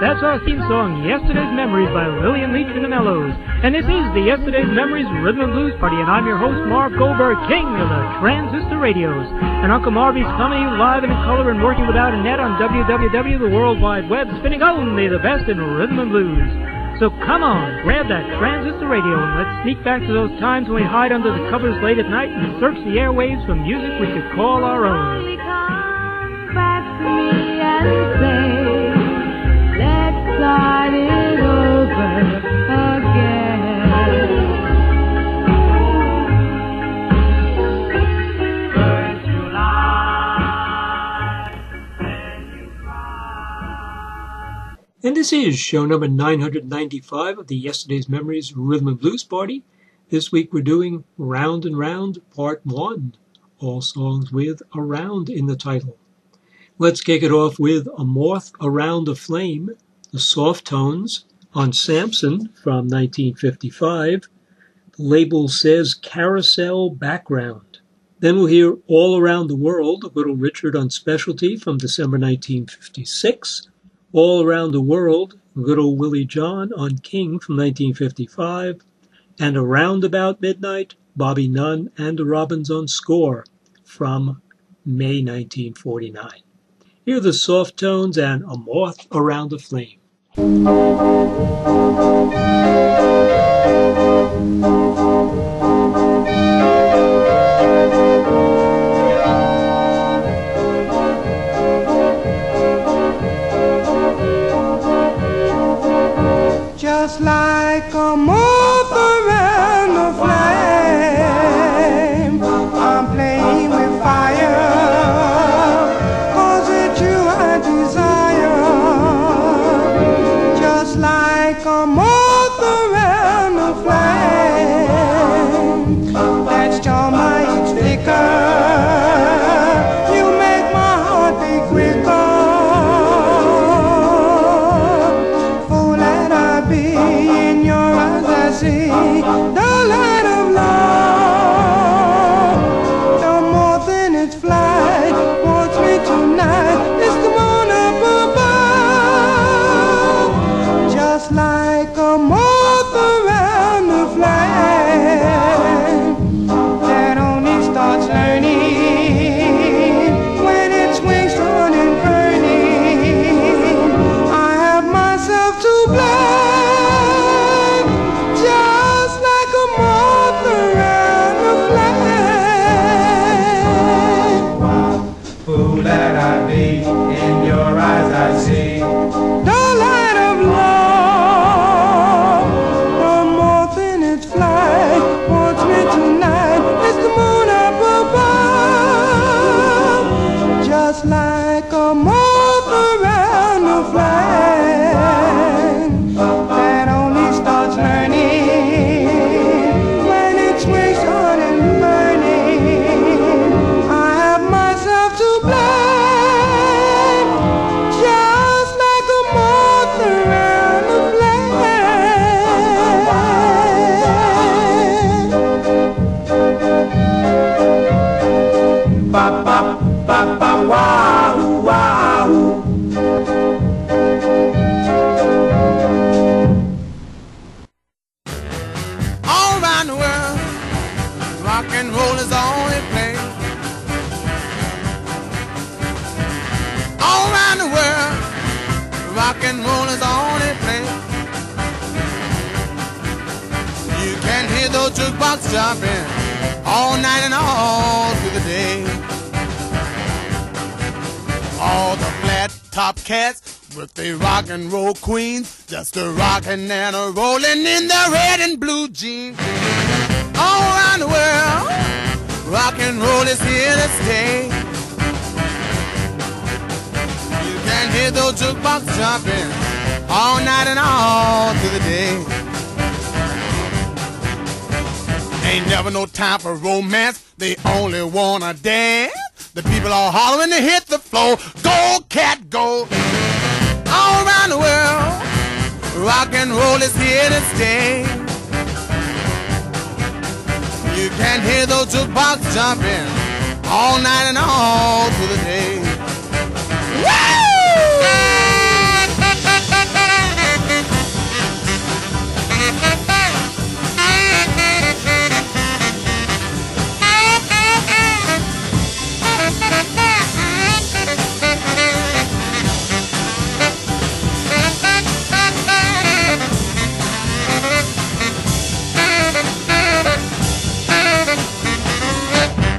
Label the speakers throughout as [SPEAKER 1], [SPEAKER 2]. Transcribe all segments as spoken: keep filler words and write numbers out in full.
[SPEAKER 1] That's our theme song, Yesterday's Memories by Lillian Leach and the Mellows. And this is the Yesterday's Memories Rhythm and Blues Party, and I'm your host, Marv Goldberg, king of the transistor radios. And Uncle Marvy's coming to you live and in color and working without a net on W W W, the World Wide Web, spinning only the best in rhythm and blues. So come on, grab that transistor radio and let's sneak back to those times when we hide under the covers late at night and search the airwaves for music we could call our own.
[SPEAKER 2] Only come back to me and say, let's start it over again. First July, then you cry.
[SPEAKER 3] And this is show number nine hundred ninety-five of the Yesterday's Memories Rhythm and Blues Party. This week we're doing Round and Round Part one, all songs with around in the title. Let's kick it off with A Moth Around a Flame, the Soft Tones on Samson from nineteen fifty-five. The label says Carousel Background. Then we'll hear All Around the World of Little Richard on Specialty from December nineteen fifty-six. All Around the World, Little Willie John on King from nineteen fifty-five. And Around About Midnight, Bobby Nunn and the Robins on Score from May nineteen forty-nine. Here are the Soft Tones and A Moth Around a Flame.
[SPEAKER 4] Just like a moth around a flame, I'm playing with fire, 'cause it's you I desire. Just like a moth around a flame, that's your mind flicker. You make my heart beat quicker. In your eyes I see the light of love. The moth in its flight wants me tonight. It's the moon up above. Just like a moth around the flame that only starts learning when its wings turn and burning. I have myself to blame. That I be, in your eyes I see the light of love. The moth in its flight wants me tonight. It's the moon up above. Just like a moth around the flame that only starts learning when its wings on and burning. I have myself to blame.
[SPEAKER 5] Jukebox jumping all night and all through the day. All the flat top cats with the rock and roll queens, just a rockin' and a rollin' in their red and blue jeans. All around the world, rock and roll is here to stay. You can hear those jukebox jumping all night and all through the day. Ain't never no time for romance, they only wanna dance. The people are hollering to hit the floor. Go, cat, go. All around the world, rock and roll is here to stay. You can hear those jukebox jumping all night and all through the day. Woo!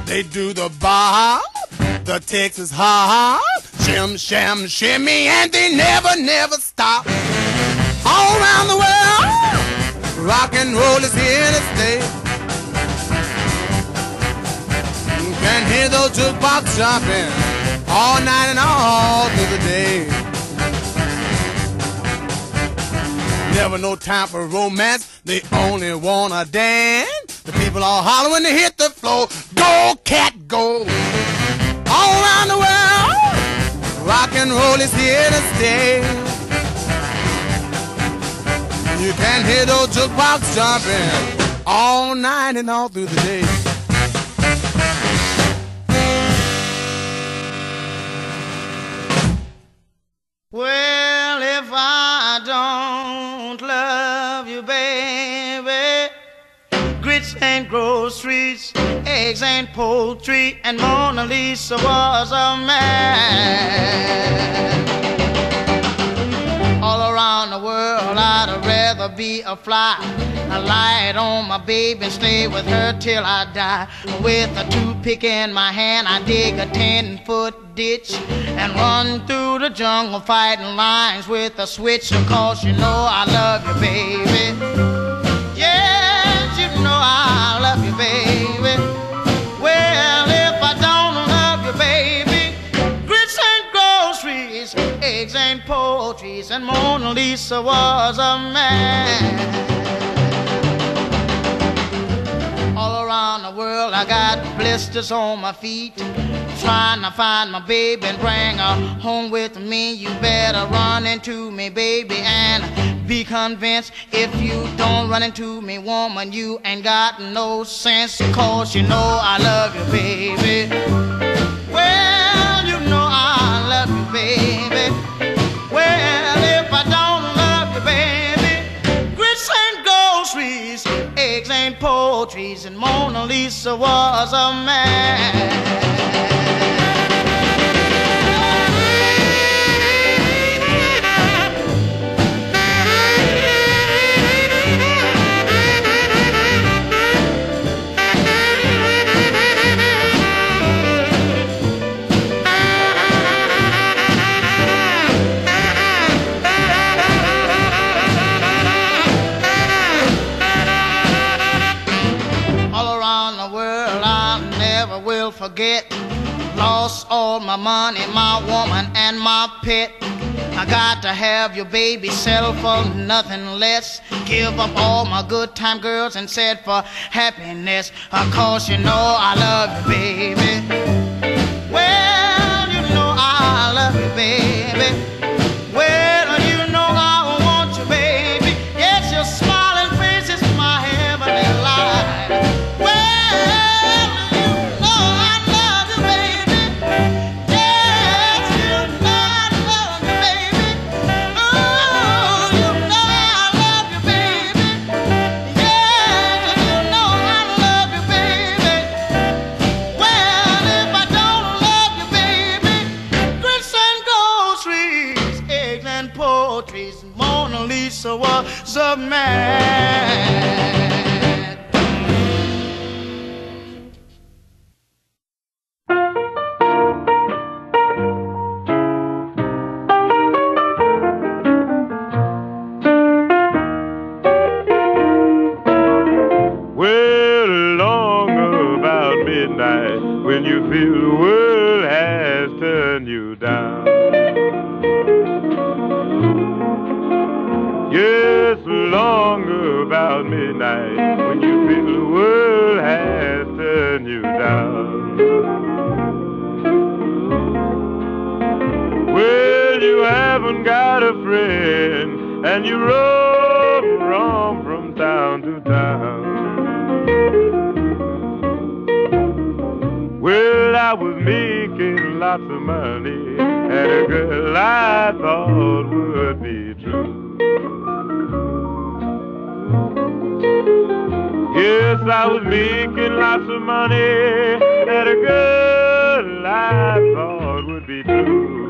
[SPEAKER 5] They do the bar, the Texas hop, shim, sham, shimmy, and they never, never stop. All around the world, rock and roll is here to stay. You can hear those jukebox jumping all night and all through the day. Never no time for romance, they only wanna dance. The people all holler when they hit the floor, go cat go. All around the world, rock and roll is here to stay. You can hear those jukebox jumping all night and all through the day.
[SPEAKER 6] Well, if I don't love you, baby, grits ain't groceries, eggs ain't poultry, and Mona Lisa was a man. All around the world, I'd rather be a fly. I light on my baby and stay with her till I die. With a toothpick in my hand, I dig a ten-foot ditch and run through the jungle fighting lions with a switch. Of course, you know I love you, baby. Yes, you know I love you, baby. Well, if I don't love you, baby, grits ain't groceries, eggs ain't poultry, and Mona Lisa was a man. All around the world, I got blisters on my feet, trying to find my baby and bring her home with me. You better run into me, baby, and be convinced. If you don't run into me, woman, you ain't got no sense. Cause you know I love you, baby. Well, you know I love you, baby. Well, if I don't love you, baby, grits ain't groceries, eggs ain't poultry, and Mona Lisa was a man. Forget, lost all my money, my woman and my pet. I got to have your baby settle for nothing less. Give up all my good time girls and set for happiness. Of course you know I love you, baby. Well, you know I love you, baby. Well, you know I want you, baby. Yes, your smiling face is my heavenly light. Well, Mona Lisa was a man.
[SPEAKER 7] Well, long about midnight, when you feel the world has turned you down. Yes, long about midnight, when you feel the world has turned you down. Well, you haven't got a friend, and you roam, roam from town to town. Well, I was making lots of money, and a girl I thought would be true. Yes, I was making lots of money, and a girl I thought would be true.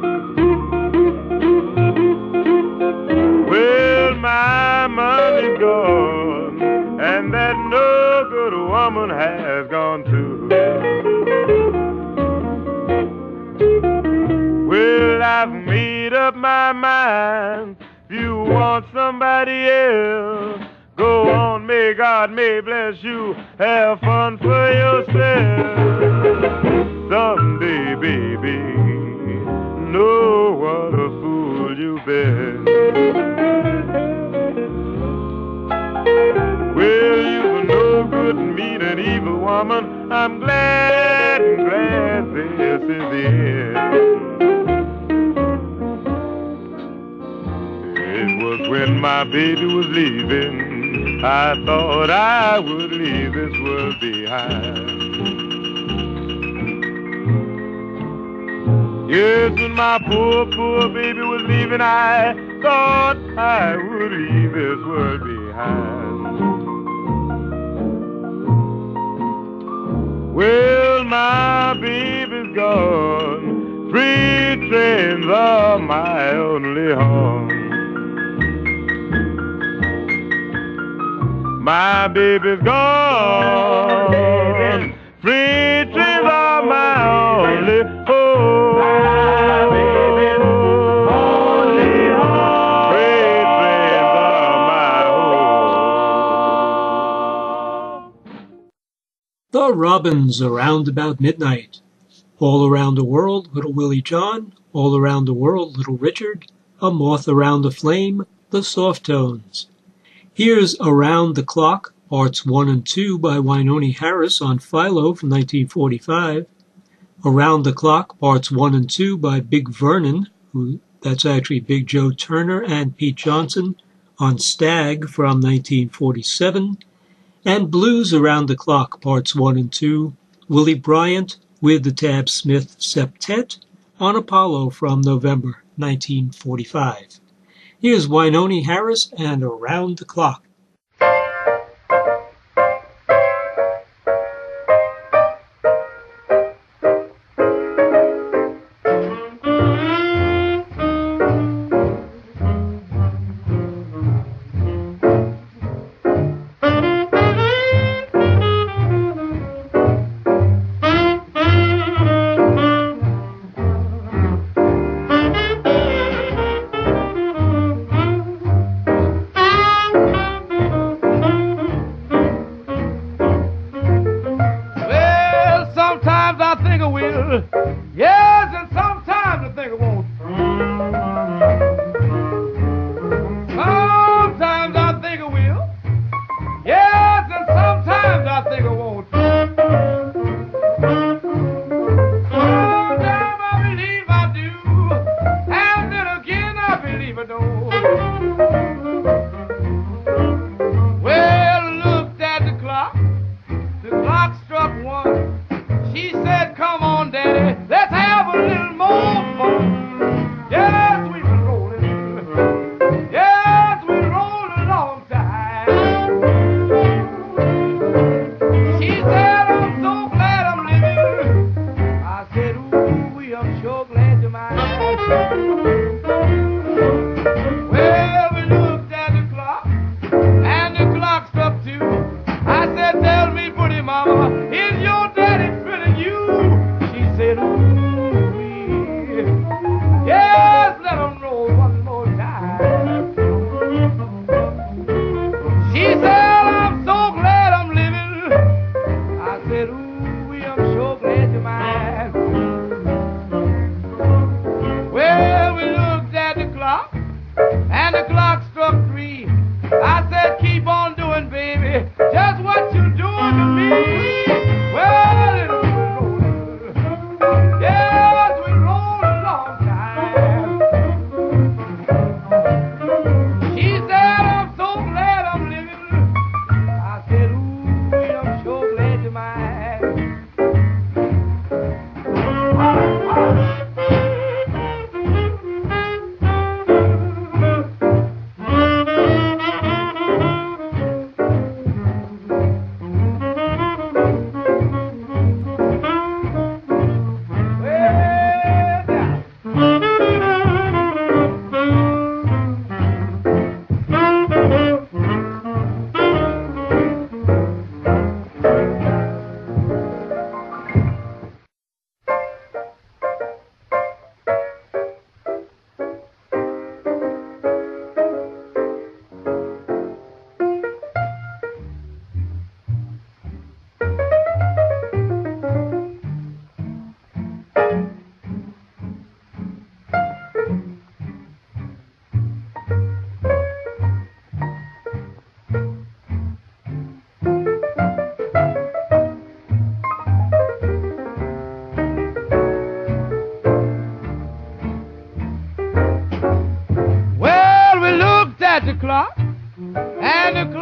[SPEAKER 7] Well, my money's gone, and that no good woman has gone too. up my mind. If you want somebody else, go on, may God may bless you. Have fun for yourself. Someday, baby, know what a fool you've been. Well, you've no good and mean and evil woman. I'm glad, glad this is the end. It was when my baby was leaving, I thought I would leave this world behind. Yes, when my poor, poor baby was leaving, I thought I would leave this world behind. Well, my baby's gone, free trains are my only home. My baby's gone, free trains are my only home. My baby's only home. Free trains are my home.
[SPEAKER 3] The Robins, Around About Midnight. All Around the World, Little Willie John. All Around the World, Little Richard. A Moth Around the Flame, the Soft Tones. Here's Around the Clock, Parts one and two by Wynonie Harris on Philo from nineteen forty-five. Around the Clock, Parts one and two by Big Vernon, who that's actually Big Joe Turner and Pete Johnson, on Stag from nineteen forty-seven. And Blues Around the Clock, Parts one and two, Willie Bryant with the Tab Smith Septet on Apollo from November nineteen forty-five. Here's Wynonie Harris and Around the Clock.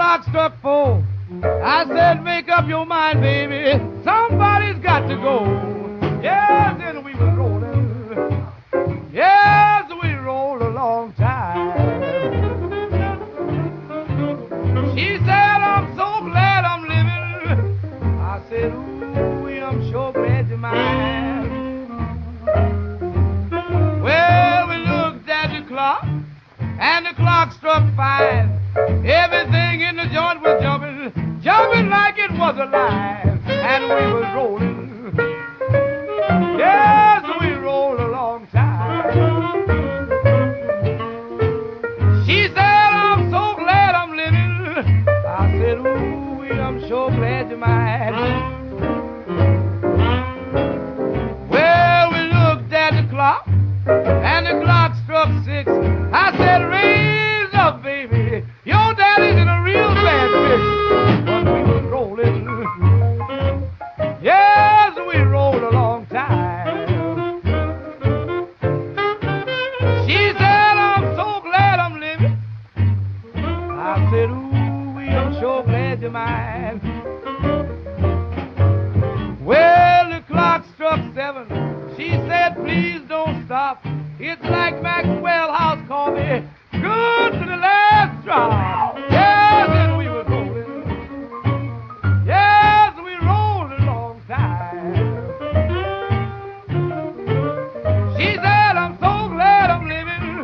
[SPEAKER 8] clock struck four, I said, make up your mind, baby. Somebody's got to go. Yes, then we was rolling. Yes, we rolled a long time. She said, I'm so glad I'm living. I said, ooh, I'm sure glad you're mine. Well, we looked at the clock, and the clock struck five. Everything in the joint was jumping, jumping like it was alive. And we was rolling. Yes, we rolled a long time. She said, I'm so glad I'm living. I said, ooh, I'm sure glad you're mine. Well, we looked at the clock, and the clock struck six. I said, raise up, baby. Your daddy's in a real bad fix. But we was rolling. Yes, we rolled a long time. She said, I'm so glad I'm living. I said, ooh, I'm sure glad you're mine. Well, the clock struck seven. She said, please don't stop. It's like Maxwell House coffee, good to the last drop. Yes, and we were rolling. Yes, we rolled a long time. She said, I'm so glad I'm living.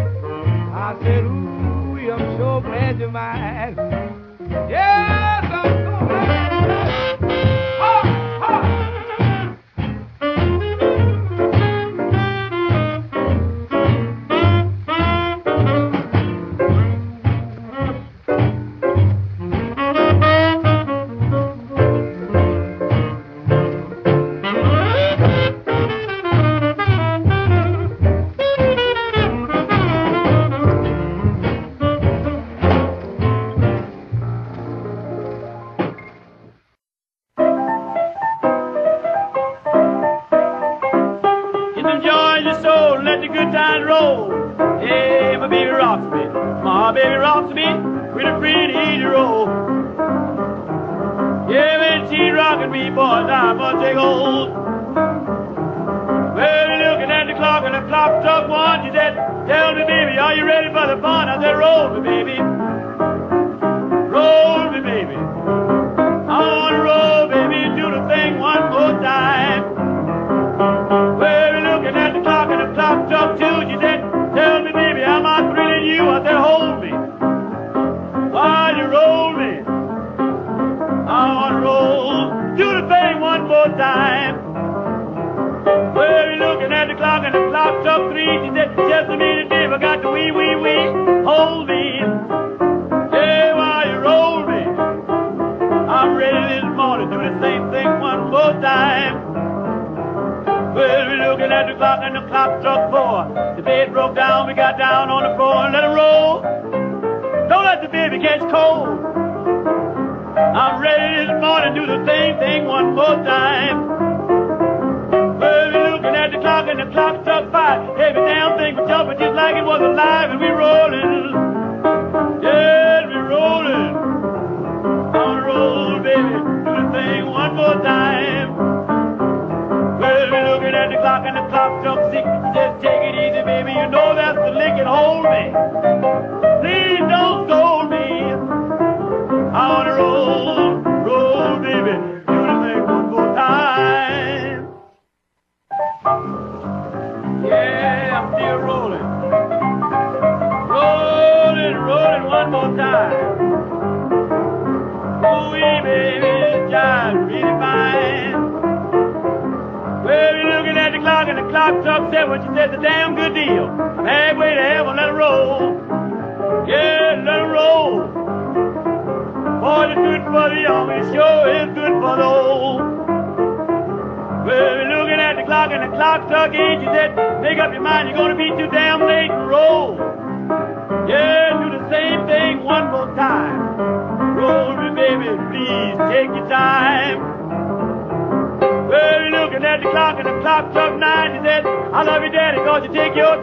[SPEAKER 8] I said, ooh, I'm sure glad you're mine. Yes, I'm so glad. Oh, oh.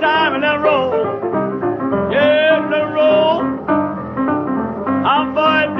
[SPEAKER 7] I'm for it,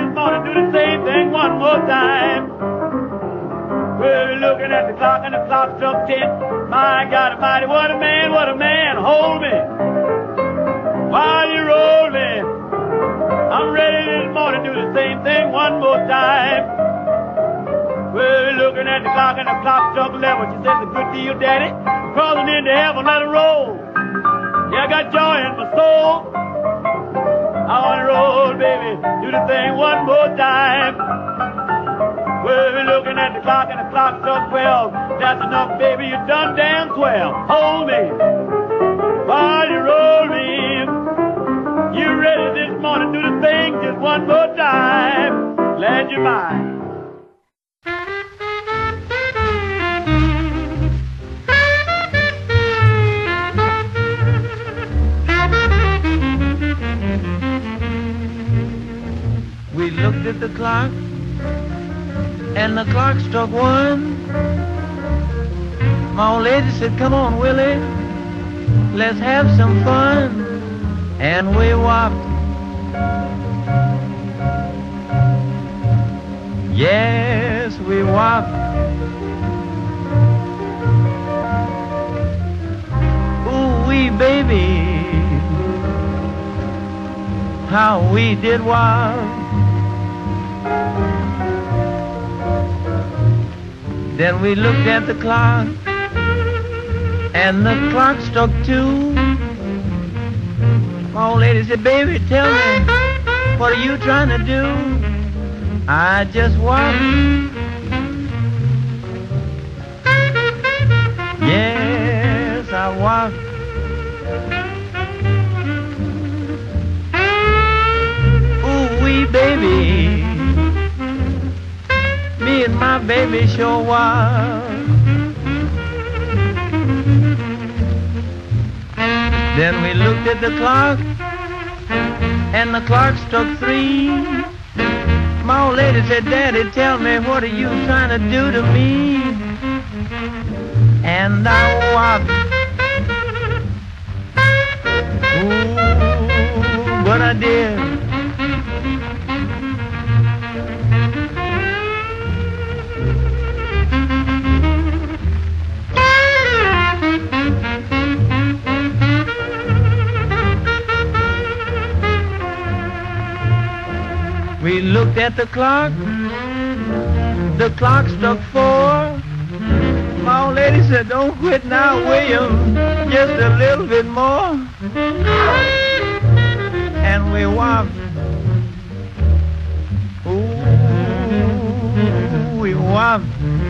[SPEAKER 8] one more time. We're looking at the clock and the clock struck ten. My God Almighty, what a man, what a man. Hold me while you roll me. I'm ready this morning to do the same thing one more time. We're looking at the clock and the clock struck eleven. She says a good deal, Daddy. Crawling into heaven, let it roll. Yeah, I got joy in my soul. I want to roll, baby. Do the thing one more time. We're looking at the clock and the clock struck twelve. That's enough, baby. You done damn swell. Hold me while you roll me. You ready this morning? Do the thing just one more time. Glad you're mine.
[SPEAKER 9] We looked at the clock, and the clock struck one. My old lady said, come on, Willie, let's have some fun. And we walked. Yes, we walked. Ooh, wee baby, how we did walk. Then we looked at the clock, and the clock struck two. My old lady said, baby, tell me, what are you trying to do? I just walked. Yes, I walked. Ooh, wee baby, me and my baby sure was. Then we looked at the clock, and the clock struck three. My old lady said, Daddy, tell me, what are you trying to do to me? And I walked. Ooh, but I did. We looked at the clock, the clock struck four. My old lady said, don't quit now, William, just a little bit more. And we walked. Ooh, we walked.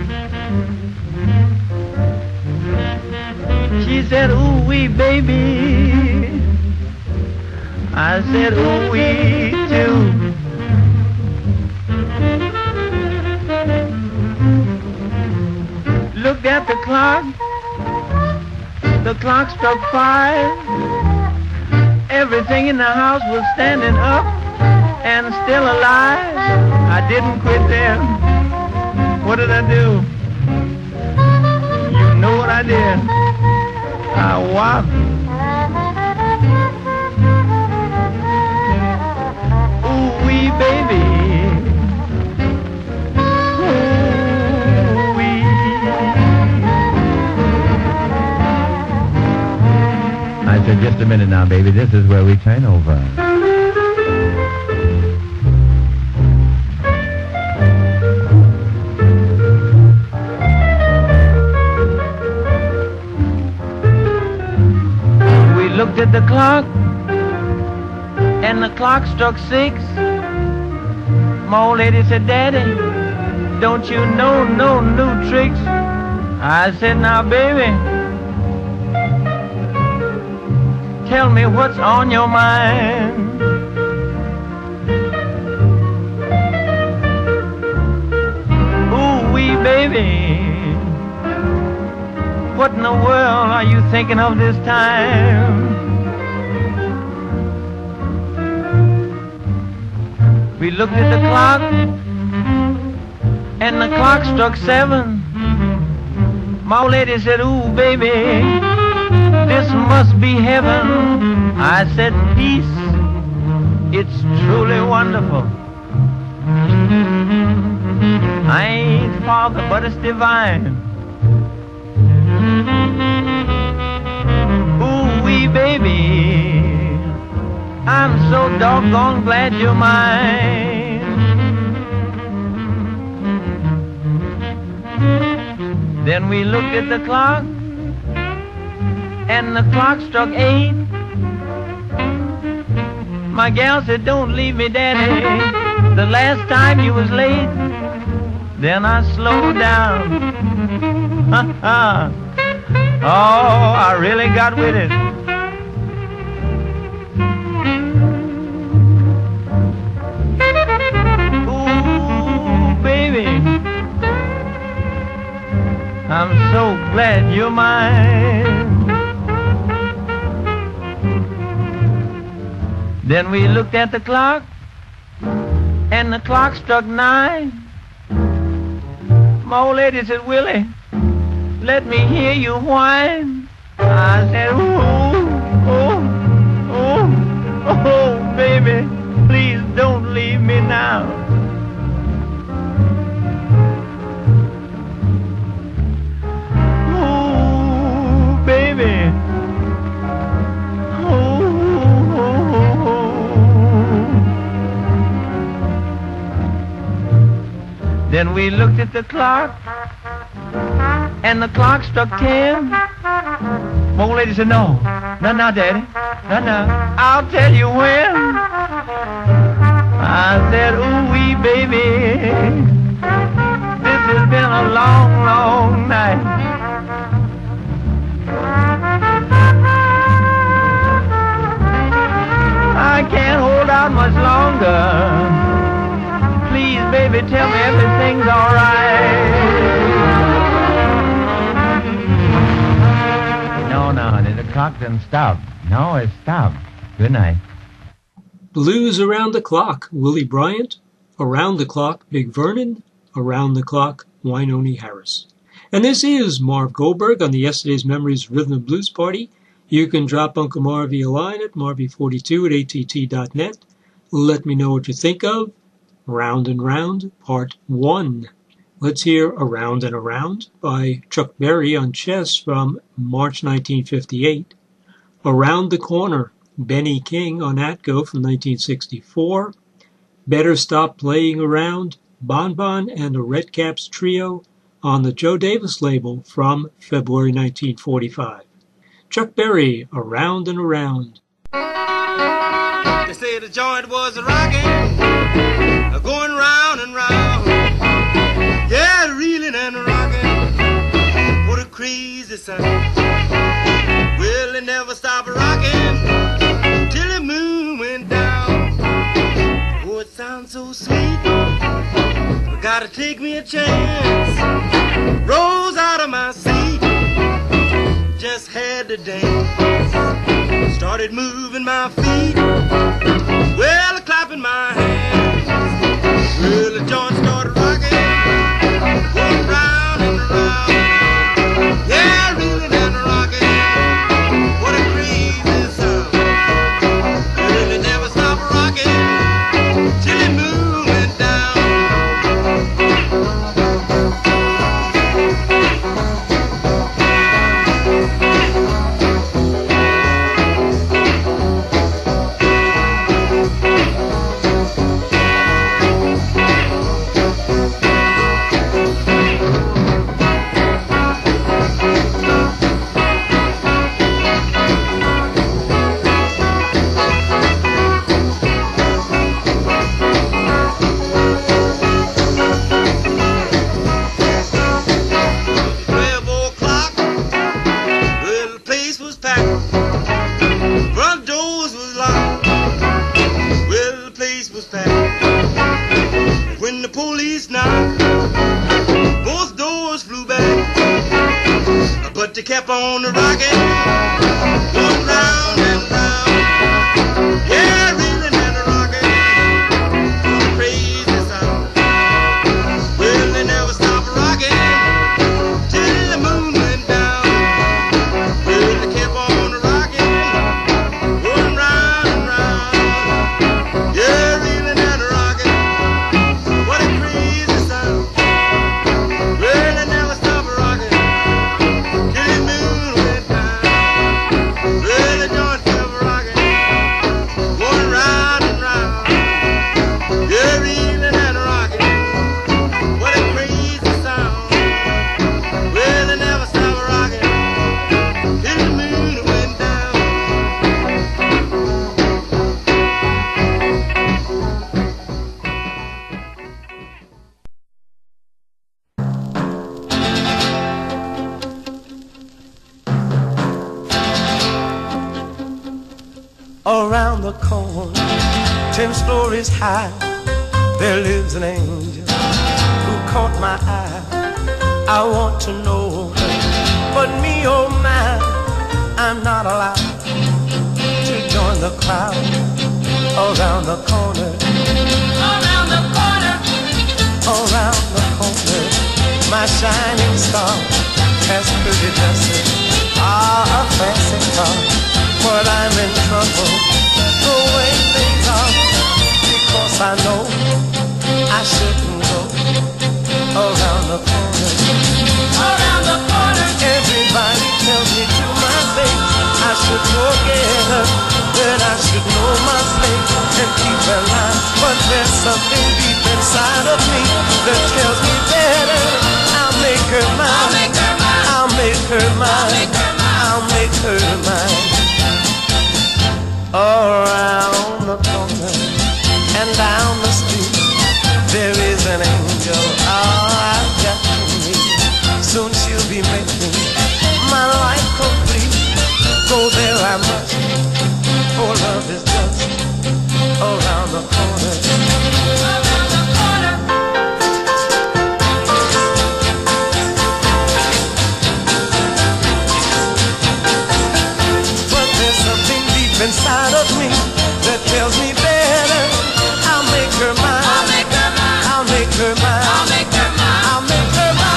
[SPEAKER 9] She said, ooh, wee baby. I said, ooh, wee too. Looked at the clock, the clock struck five. Everything in the house was standing up and still alive. I didn't quit there. What did I do? You know what I did. I walked. Ooh, wee baby. I said, just a minute now, baby. This is where we turn over. We looked at the clock, and the clock struck six. My old lady said, Daddy, don't you know no new tricks? I said, now, baby, tell me what's on your mind. Ooh, wee baby, what in the world are you thinking of this time? We looked at the clock, and the clock struck seven. My old lady said, ooh, baby, this must be heaven. I said, peace, it's truly wonderful. Father, but it's divine. Ooh-wee, baby, I'm so doggone glad you're mine. Then we looked at the clock, and the clock struck eight. My gal said, don't leave me, Daddy, the last time you was late. Then I slowed down. Oh, I really got with it. Ooh, baby, I'm so glad you're mine. Then we looked at the clock, and the clock struck nine. My old lady said, Willie, let me hear you whine. I said, oh, oh, oh, oh, baby, please don't leave me now. Oh, baby. Then we looked at the clock, and the clock struck ten. My old lady said, no, no, no, Daddy, no, no, I'll tell you when. I said, ooh-wee, baby, this has been a long, long night. I can't hold out much longer. Please, baby, tell me everything's all right. No, no, the clock didn't stop. No, it stopped. Good night.
[SPEAKER 3] Blues Around the Clock, Willie Bryant. Around the Clock, Big Vernon. Around the Clock, Wynonie Harris. And this is Marv Goldberg on the Yesterday's Memories Rhythm and Blues Party. You can drop Uncle Marvy a line at marvy forty-two at A T T dot net. Let me know what you think of Round and Round, Part one. Let's hear Around and Around by Chuck Berry on chess from March nineteen fifty-eight. Around the Corner, Benny King on Atco from nineteen sixty-four. Better Stop Playing Around, Bon Bon and the Red Caps Trio on the Joe Davis label from February nineteen forty-five. Chuck Berry, Around and Around.
[SPEAKER 10] They say the joint was rocking, going round and round. Yeah, reeling and rocking. What a crazy sound. Well, it never stopped rocking till the moon went down. Oh, it sounds so sweet. But gotta take me a chance. Rose out of my seat. Just had to dance. Started moving my feet. Well, clapping my hands. Well, the joint started rocking, going round and round. Yeah, reeling and rocking. What a crazy sound. Well, it never stopped rocking till the moon went down. They kept on rocking, going round and round. Yeah, reeling and rocking, crazy sound. Well, they never stopped rocking till the moon went down. Well, they kept on rocking, going round and round. Yeah, reeling and rocking, what a crazy sound.
[SPEAKER 11] around the corner, ten stories high, there lives an angel who caught my eye. I want to know her, but me, oh my, I'm not allowed to join the crowd around the corner. Around the corner. Around the corner. My shining star has pretty dresses, ah, a fancy car, but I'm in trouble the way things are, because I know I shouldn't go around the corner. Around the corner. Everybody tells me to my face I should forget her, that I should know my place and keep her line. But there's something deep inside of me that tells me better, I'll make her mine. I'll make her mine. I'll make her mine. Around the corner and down the street, there is an angel, oh, I've got to meet. Soon she'll be making my life complete. Go there I must, for love is just around the corner. Around the corner. But there's something deep inside of me that tells me better, I'll make her mine. I'll make her mine. I'll make her mine. I'll make her mine. I'll make her mine.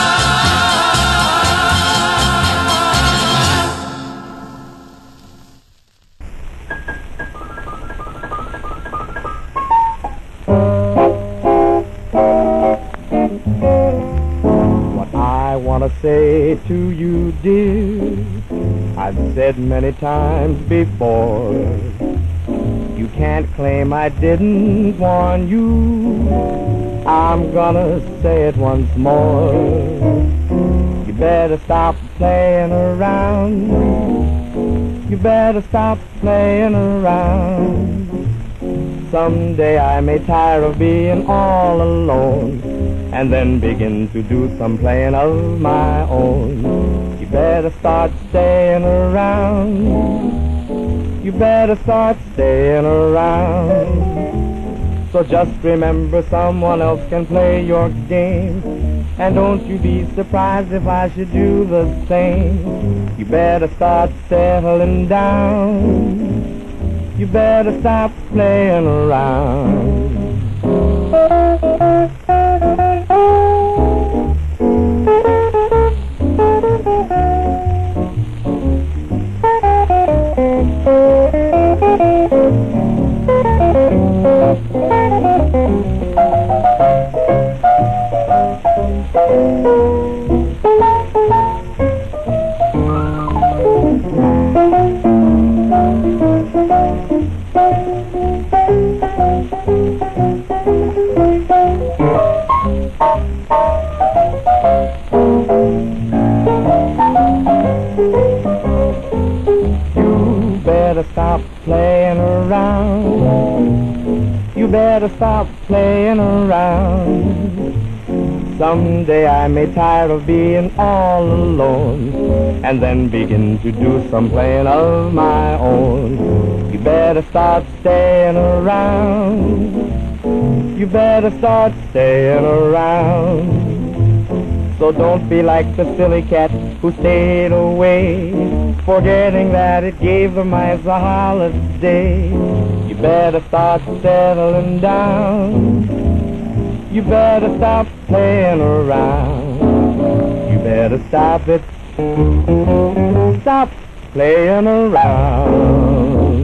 [SPEAKER 12] What I want to say to you, dear, I've said many times before. You can't claim I didn't warn you. I'm gonna say it once more. You better stop playing around. You better stop playing around. Someday I may tire of being all alone, and then begin to do some playing of my own. You better start staying around. You better start staying around. So just remember, someone else can play your game, and don't you be surprised if I should do the same. You better start settling down. You better stop playing around. Stop playing around. You better stop playing around. Someday I may tire of being all alone, and then begin to do some playing of my own. You better start staying around. You better start staying around. So don't be like the silly cat who stayed away, forgetting that it gave the mice a holiday. You better start settling down. You better stop playing around. You better stop it. Stop playing around.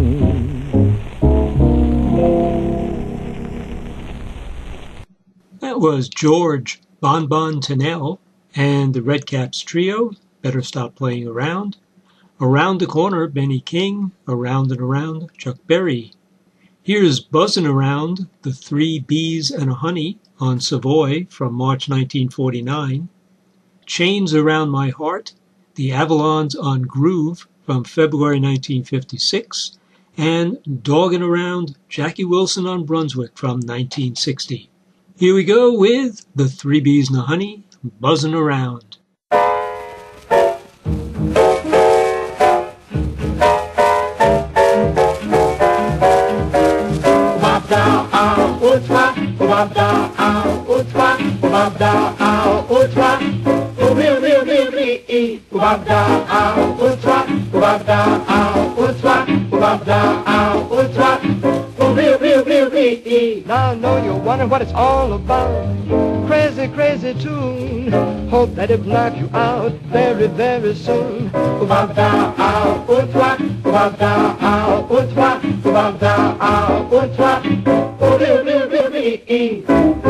[SPEAKER 3] That was George Bon Bon Tennell and the Redcaps Trio, Better Stop Playing Around. Around the Corner, Benny King. Around and Around, Chuck Berry. Here's Buzzin' Around, the Three Bees and a Honey on Savoy from March nineteen forty-nine. Chains Around My Heart, the Avalons on Groove from February nineteen fifty-six. And Doggin' Around, Jackie Wilson on Brunswick from nineteen sixty. Here we go with the Three Bees and a Honey, Buzzin' Around.
[SPEAKER 11] Ubab da ow utwa. Ubi ubi ubi ubi. Ubab da ow utwa. Ubab da ow utwa. Ubab da ow utwa. Ubi ubi ubi ubi. Now I know you're wondering what it's all about. Crazy, crazy tune. Hope that it knock you out very, very soon. Ubab da ow utwa. Ubab da ow utwa. Ubab da ow utwa. Ubi ubi ubi ubi.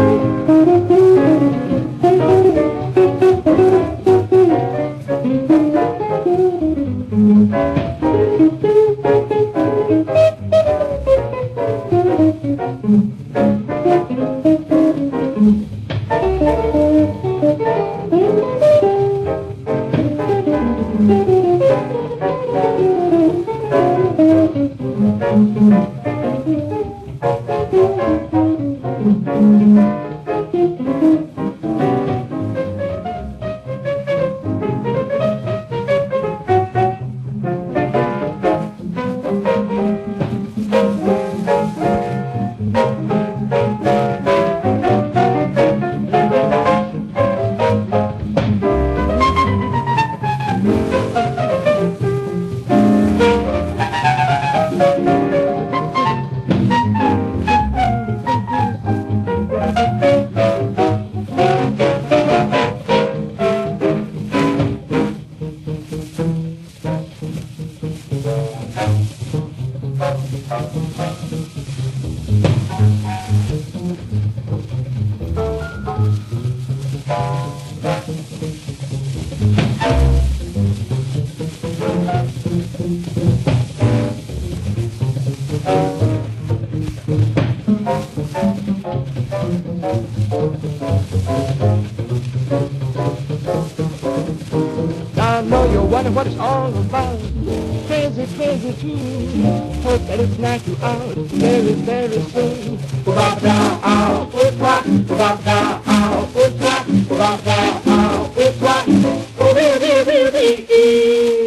[SPEAKER 11] Now I know you're wondering what it's all about. Crazy, crazy tune. Hope that it's knock you out very, very soon. Ubab da ow utwa. Ubab da ow utwa. Ubab da ow utwa. Ubi ubi ubi ubi.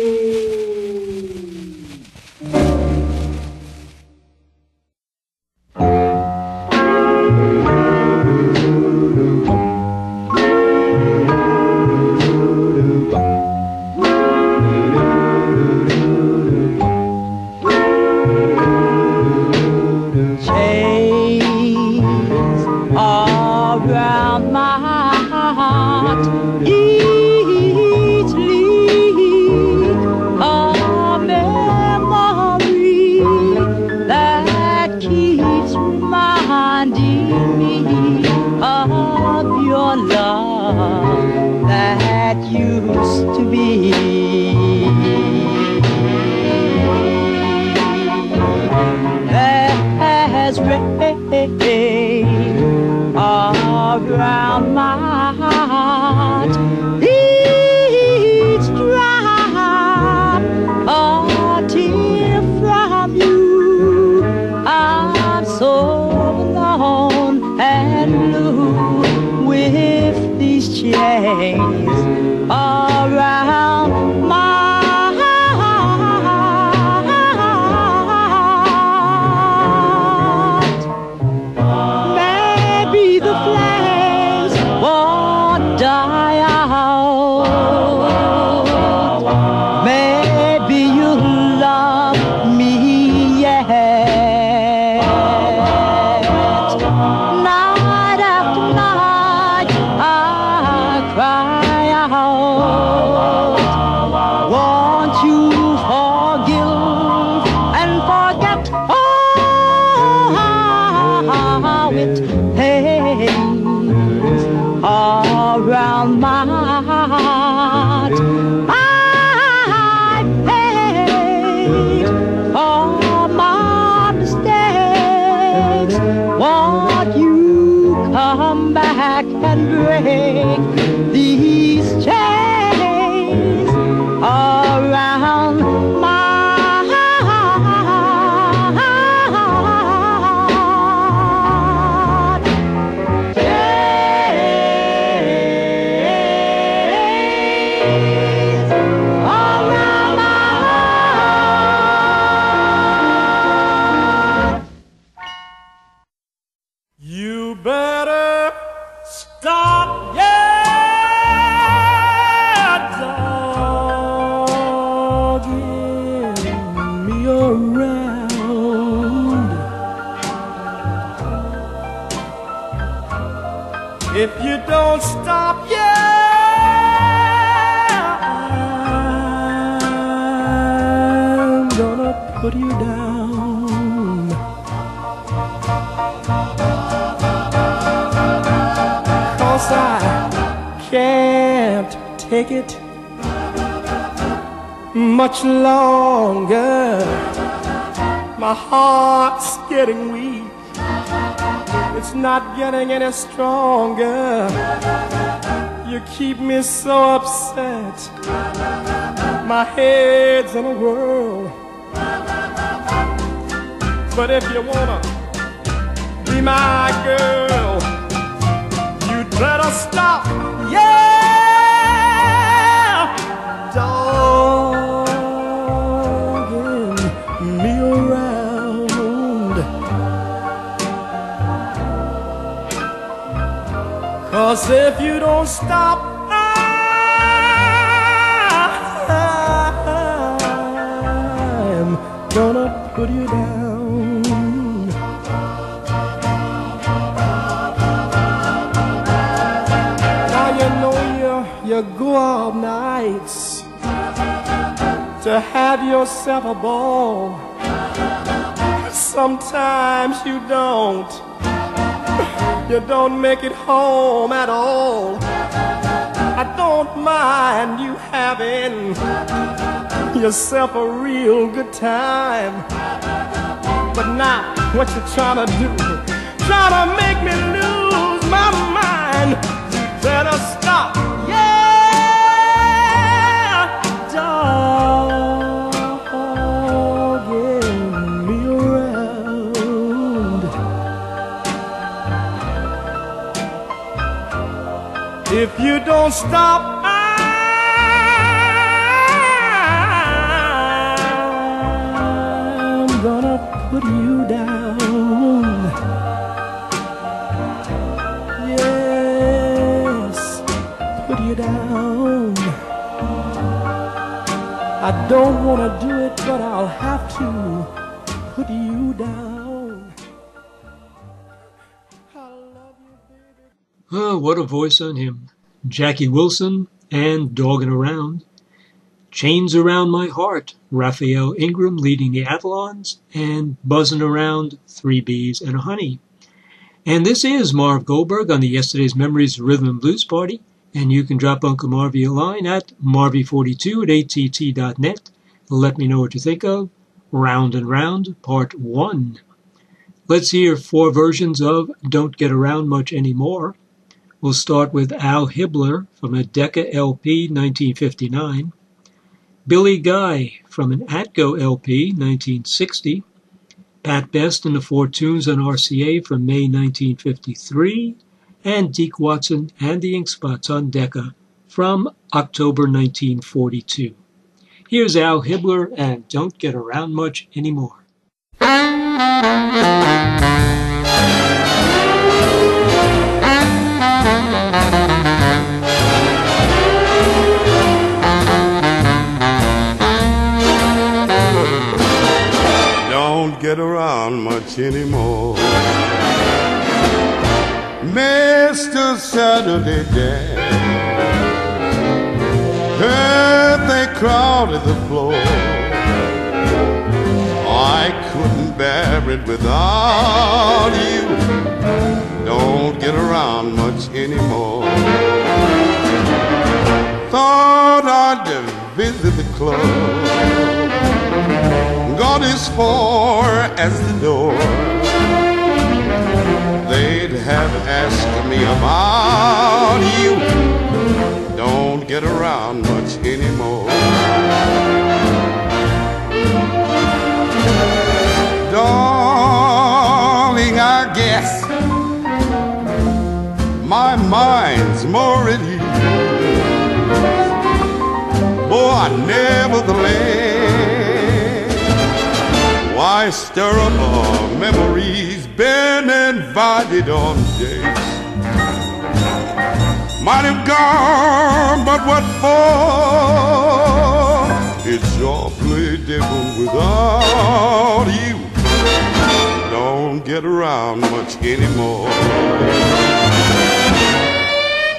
[SPEAKER 13] Around my heart, each drop a tear from you. I'm so alone and blue with these chains around my heart. Maybe the flames won't die out. Maybe you'll love me yet. Night after night I cry out. Won't you forgive and forget oh, how it pains around my heart. I paid all my mistakes. Won't you come back and break these chains around my heart? Chains around my heart.
[SPEAKER 11] You better stop don't stop, yeah, I'm gonna put you down. 'Cause I can't take it much longer. My heart's getting weak. It's not getting any stronger. You keep me so upset. My head's in a whirl. But if you wanna be my girl, you'd better stop. Yeah, dogging me around. 'Cause if you don't stop, I'm gonna put you down. Now you know you, you go out nights to have yourself a ball. Sometimes you don't. You don't make it home at all. I don't mind you having yourself a real good time. But now, what you trying to do? Trying to make me lose my mind. You better stop. Yeah, dogging me around. If you don't stop, I'm gonna put you down. Yes, put you down. I don't wanna do it, but I'll have to put you down.
[SPEAKER 3] Oh, what a voice on him. Jackie Wilson and Doggin' Around. Chains Around My Heart, Raphael Ingram leading the Avalons, and Buzzin' Around, Three Bees and a Honey. And this is Marv Goldberg on the Yesterday's Memories Rhythm and Blues Party, and you can drop Uncle Marvy a line at marvy forty-two at a t t dot net. Let me know what you think of Round and Round, Part one. Let's hear four versions of Don't Get Around Much Anymore. We'll start with Al Hibbler from a Decca L P, nineteen fifty-nine. Billy Guy from an Atco L P, nineteen sixty. Pat Best and the Four Tunes on R C A from May nineteen fifty-three. And Deke Watson and the Ink Spots on Decca from October nineteen forty-two. Here's Al Hibbler and Don't Get Around Much Anymore.
[SPEAKER 14] Don't get around much anymore, Mister Saturday Dad. Heard they crowded the floor. I couldn't bear it without you. Don't get around much anymore. Thought I'd visit the club. Got as far as the door. They'd have asked me about you. Don't get around much anymore. Darling, I guess my mind's more at ease. Boy, nevertheless, why stir up our memories? Been invited on dates. Might have gone, but what for? It's your play different without you. Don't get around much anymore.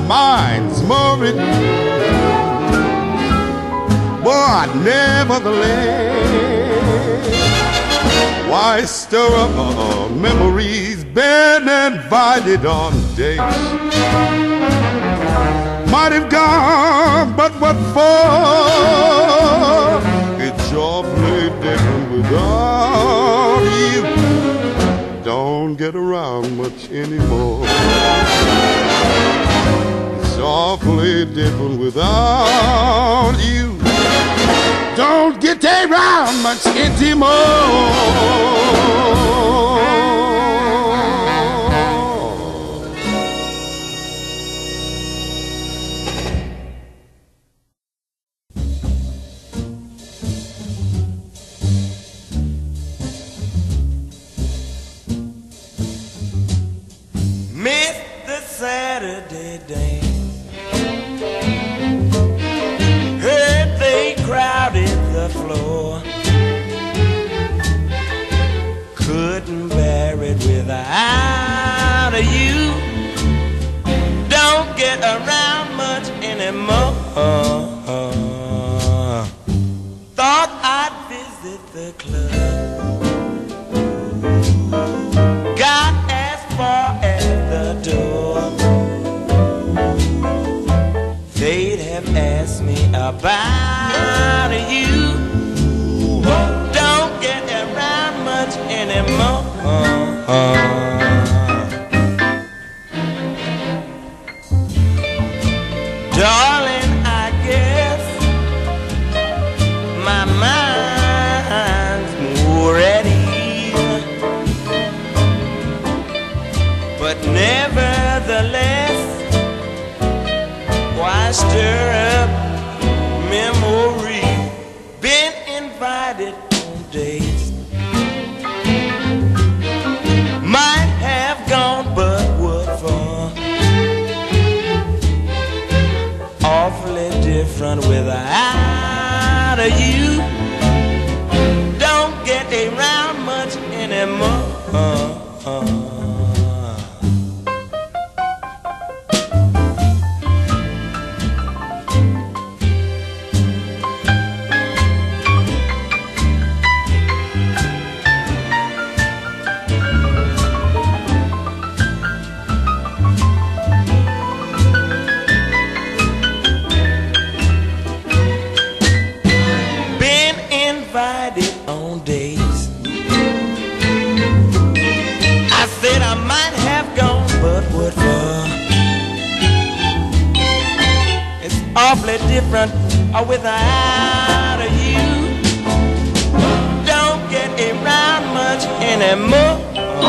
[SPEAKER 14] mind's more at ease. But nevertheless, why stir up uh, memories? Been invited on dates. Might have gone, but what for? It's awfully different without you. Don't get around much anymore. It's awfully different without you. Don't get around much anymore.
[SPEAKER 9] Saturday dance. Heard they crowded the floor. Couldn't bear it without you. Don't get around much anymore. Thought I'd visit the club. Got as far as the door. They'd have asked me about you. Don't get around much anymore. Darling, I guess my mind's more at ease. But nevertheless, why stir up memory? Been invited on dates. Might have gone, but what for? Awfully different without you. Don't get around much anymore. On days, I said I might have gone, but what for? It's awfully different without you. Don't get around much anymore.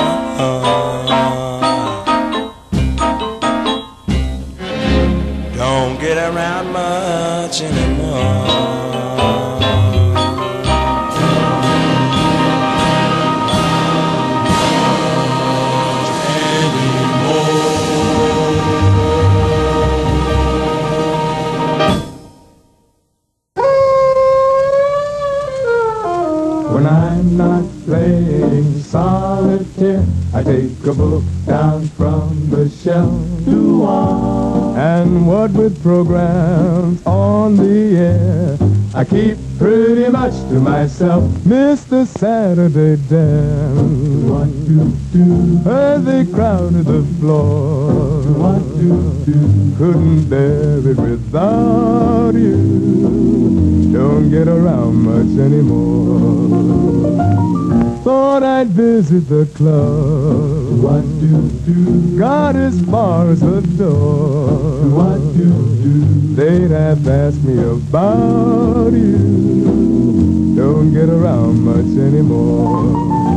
[SPEAKER 9] Don't get around much anymore.
[SPEAKER 15] When I'm not playing solitaire, I take a book down from the shelf to on. And what with programs on the air, I keep pretty much to myself. Mister Saturday Dance, what do do? As they crowded the floor, what do do? Couldn't bear it without you. Don't get around much anymore. Thought I'd visit the club. What do do? Got as far as the door. What do do? They'd have asked me about you. Don't get around much anymore.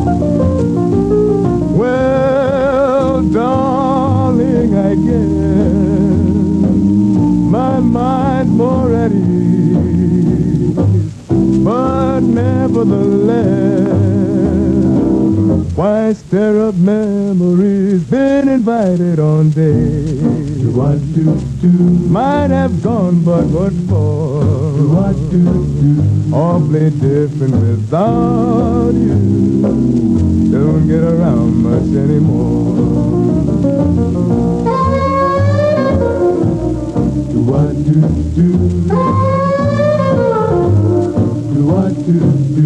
[SPEAKER 15] Well, darling, I guess my mind's more at ease. But nevertheless, why stir up memories? Been invited on days. What do do? Might have gone, but what for? What do do? Awfully different without you. Don't get around much anymore. what do do. Do what do do.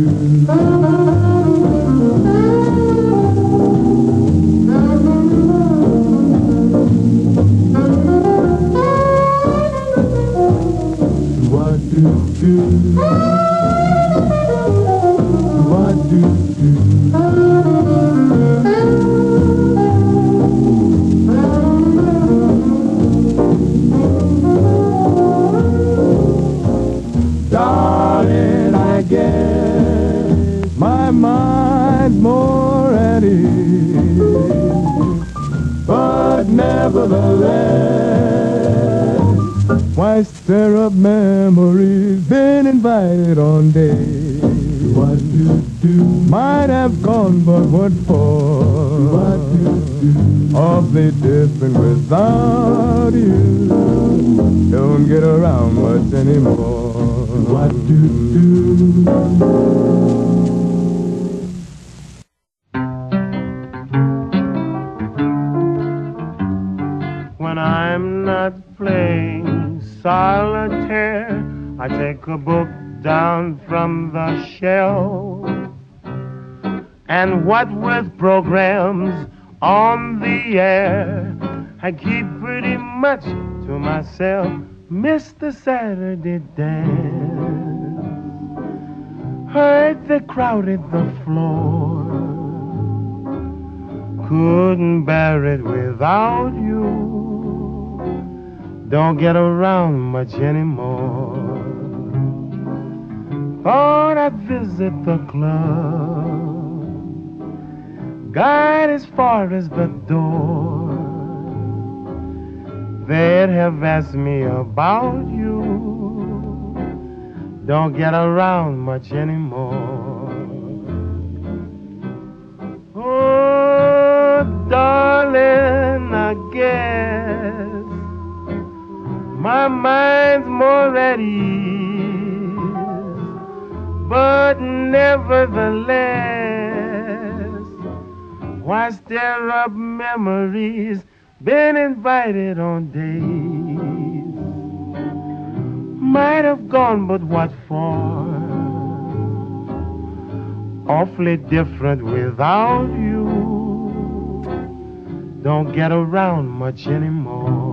[SPEAKER 15] What do do. What do do. Darling, I guess my mind's more at ease, but nevertheless, why stir up memories? Been invited on days. What to do? Might have gone, but what for? What to do? Awfully different without you. Don't get around much anymore. What to do?
[SPEAKER 7] When I'm not playing solitaire, I take a book down from the shelf, and what with programs on the air, I keep pretty much to myself. Mister Saturday Dance, heard they crowded the floor, couldn't bear it without you. Don't get around much anymore. Thought I'd visit the club, got as far as the door. They'd have asked me about you. Don't get around much anymore. Oh, darling, I guess my mind's more at ease, but nevertheless, why stir up memories? Been invited on days, might have gone, but what for? Awfully different without you. Don't get around much anymore.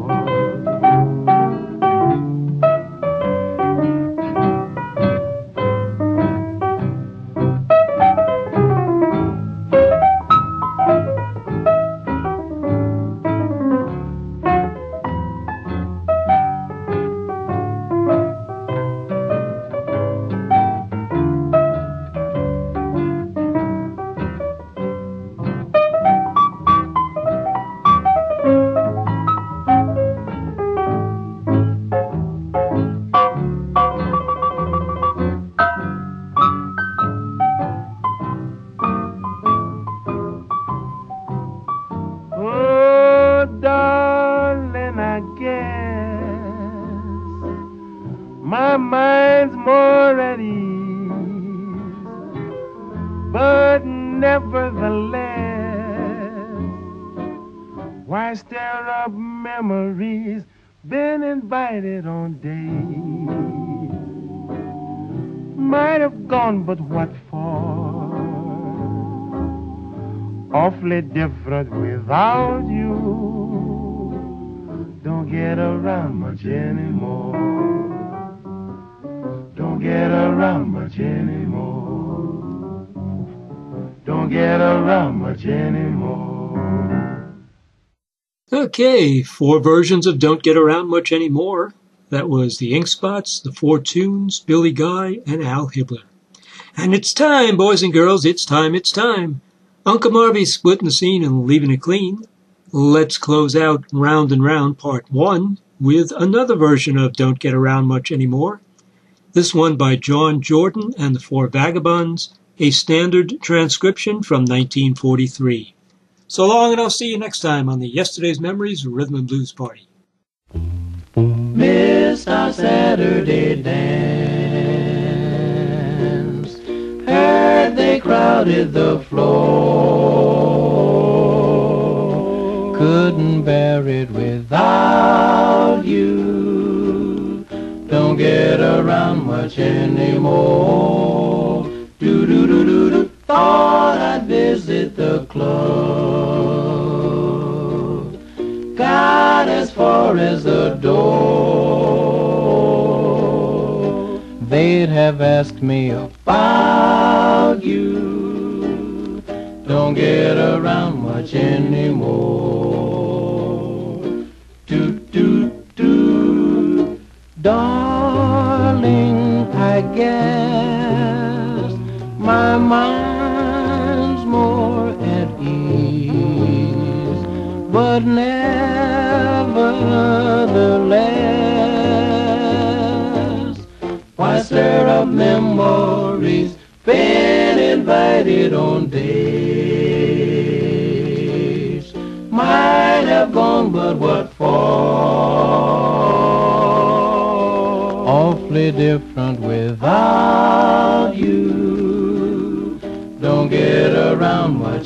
[SPEAKER 7] My mind's more at ease, but nevertheless, why stir up memories? Been invited on days, might have gone, but what for? Awfully different without you. Don't get around much anymore. Don't get around much anymore. Don't get around much anymore.
[SPEAKER 3] Okay, four versions of Don't Get Around Much Anymore. That was the Ink Spots, the Four Tunes, Billy Guy, and Al Hibbler. And it's time, boys and girls, it's time, it's time. Uncle Marvy's splitting the scene and leaving it clean. Let's close out Round and Round Part one with another version of Don't Get Around Much Anymore. This one by John Jordan and the Four Vagabonds, a standard transcription from nineteen forty-three. So long, and I'll see you next time on the Yesterday's Memories Rhythm and Blues Party.
[SPEAKER 9] Mister Saturday Dance, heard they crowded the floor, couldn't bear it without you. get around much anymore. Do do do do do. Thought I'd visit the club. Got as far as the door. They'd have asked me about you. Don't get around much anymore. Do do do. Darling, I guess my mind's more at ease, but nevertheless, why stir up memories? Been invited on dates, might have gone, but what for? Awfully different without you. Don't get around much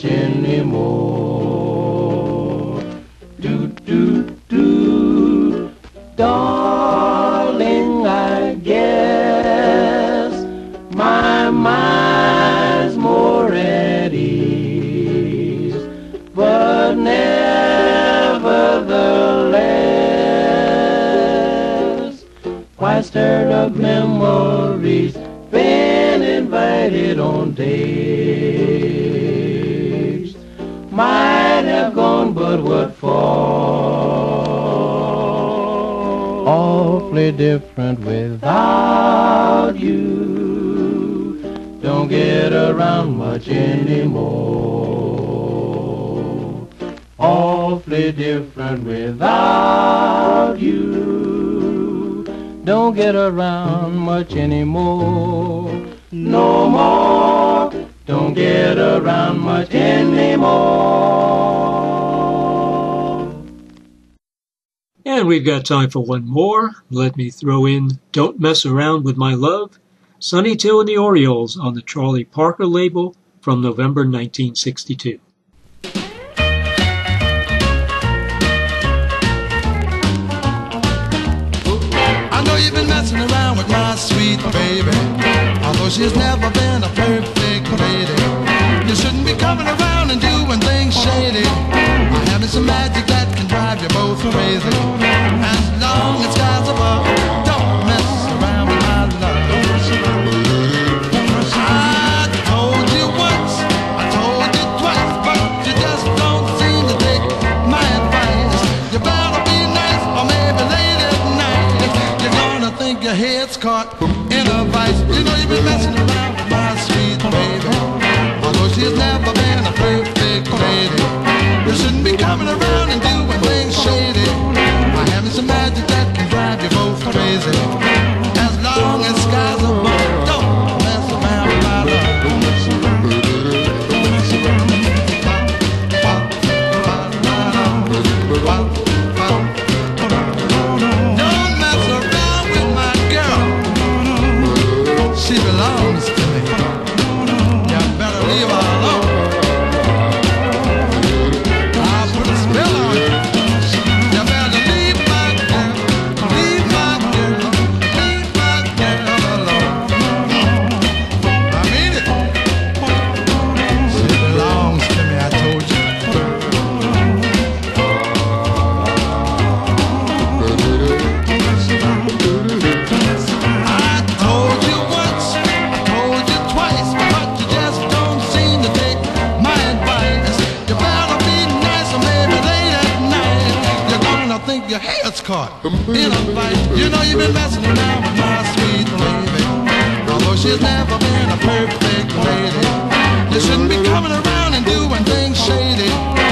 [SPEAKER 9] anymore. Do, do, do. Darling, I guess my mind's more at ease, but nevertheless, why stir up memories? Been invited on dates, might have gone, but what for? Awfully different without you. Don't get around much anymore. Awfully different without you. Don't get around much anymore. No more. Don't get around much anymore.
[SPEAKER 3] And we've got time for one more. Let me throw in Don't Mess Around With My Love, Sonny Till and the Orioles on the Charlie Parker label from November nineteen sixty-two.
[SPEAKER 5] I know you've been messing around with my sweet baby, although she's never been a perfect lady. You shouldn't be coming around and doing things shady. I'm having some magic that can drive you both crazy. As long as skies above, don't mess around with my love. I told you once, I told you twice, but you just don't seem to take my advice. You better be nice, or maybe late at night you're gonna think your head's caught in a vice. You know you've been messing around with my sweet baby, although she's never been a perfect lady. You shouldn't be coming around and doing things shady. I'm having some magic that can drive you both crazy. As long as skies above, don't mess around with my love. Don't mess around with my girl. She belongs to me. You better leave her alone. I'll put a spell on you. You better leave my girl, leave my girl, leave my girl alone. I mean it. She belongs to me, I told you. I told you once, I told you twice, but you just don't seem to take my advice. You better be nice, or maybe late at night you're gonna think your head's caught in a fight. You know you've been messing around with my sweet baby, although she's never been a perfect lady. You shouldn't be coming around and doing things shady.